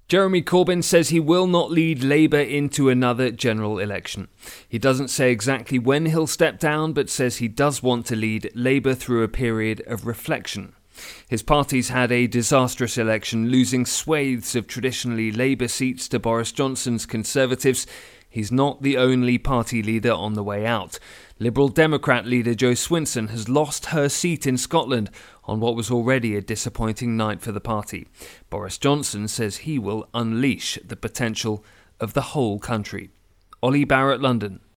Jeremy Corbyn says he will not lead Labour into another general election. He doesn't say exactly when he'll step down, but says he does want to lead Labour through a period of reflection. His party's had a disastrous election, losing swathes of traditionally Labour seats to Boris Johnson's Conservatives. He's not the only party leader on the way out. Liberal Democrat leader Jo Swinson has lost her seat in Scotland on what was already a disappointing night for the party. Boris Johnson says he will unleash the potential of the whole country. Ollie Barrett, London.